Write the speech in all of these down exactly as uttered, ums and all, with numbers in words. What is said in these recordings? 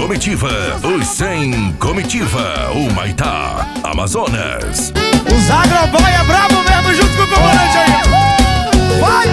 Comitiva, os cem Comitiva, o Maitá, Amazonas. Os agroboy é brabo mesmo, junto com o comandante aí. Vai!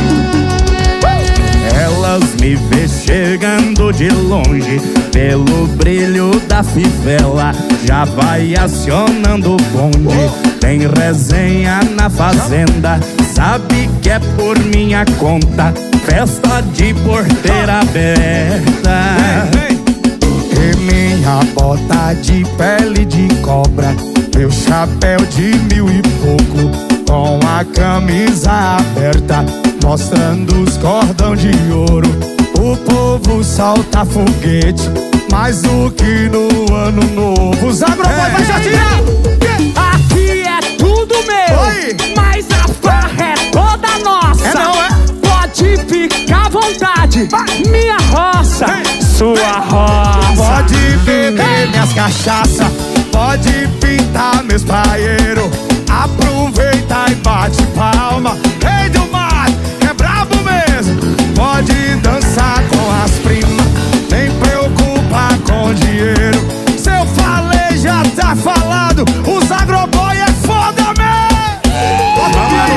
Elas me vê chegando de longe, pelo brilho da fivela, já vai acionando o bonde. Tem resenha na fazenda, sabe que é por minha conta, festa de porteira aberta. E minha bota de pele de cobra, meu chapéu de mil e pouco, com a camisa aberta, mostrando os cordão de ouro. O povo solta foguete, mais do que no ano novo. Os agroboy é. Vai chatear! Aqui é tudo meu. Oi. Mas a farra é toda nossa. É não, é? Pode ficar à vontade. Vai. Minha roça, Ei. Sua Ei. Roça. Pode beber minhas cachaça, pode pintar meus paeiros, aproveita e bate palma. Rei do mato, é brabo mesmo. Pode dançar com as primas, nem preocupa com dinheiro. Se eu falei, já tá falado. Os agroboy é foda mesmo.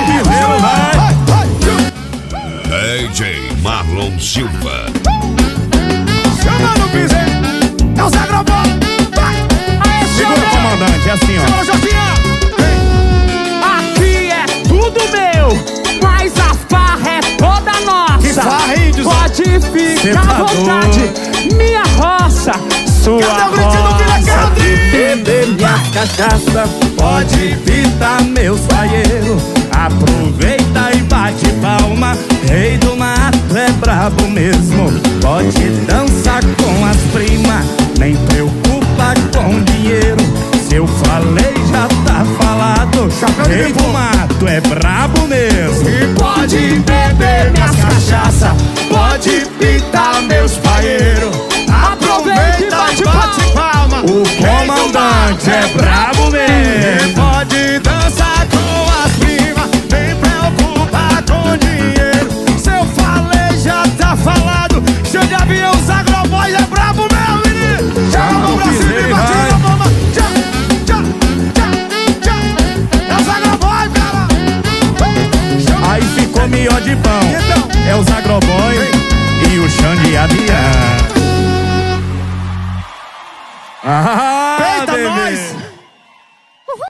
D J Marlon Silva. Chama no piseiro, é os agroboy. Segura, comandante, é assim, ó. Segura, Jotinha. Aqui é tudo meu, mas a farra é toda nossa. Que farra, índios? Pode ficar à vontade. Minha roça, sua roça. Beber minha cachaça, pode pintar meus paeiros, aproveita e bate palma. Rei do mato é brabo mesmo, pode dançar com as primas, nem preocupa com dinheiro. Se eu falei, já tá falado. Rei do mato é brabo mesmo. E pode beber minhas cachaça, pode pintar meus paeiros, aproveita e bate, bate palma. O comandante é brabo mesmo. Pode dançar com as primas, nem preocupa com dinheiro. Se eu falei, já tá falado. Cheio de avião, os agroboy é brabo mesmo, menino. Chama o Brasil e bate na mama. Tchá, tchá, tchá, tchá. É os agroboy, cara. Aí ficou mió de pão. Então? É os agroboy e o chão de avião. Ah,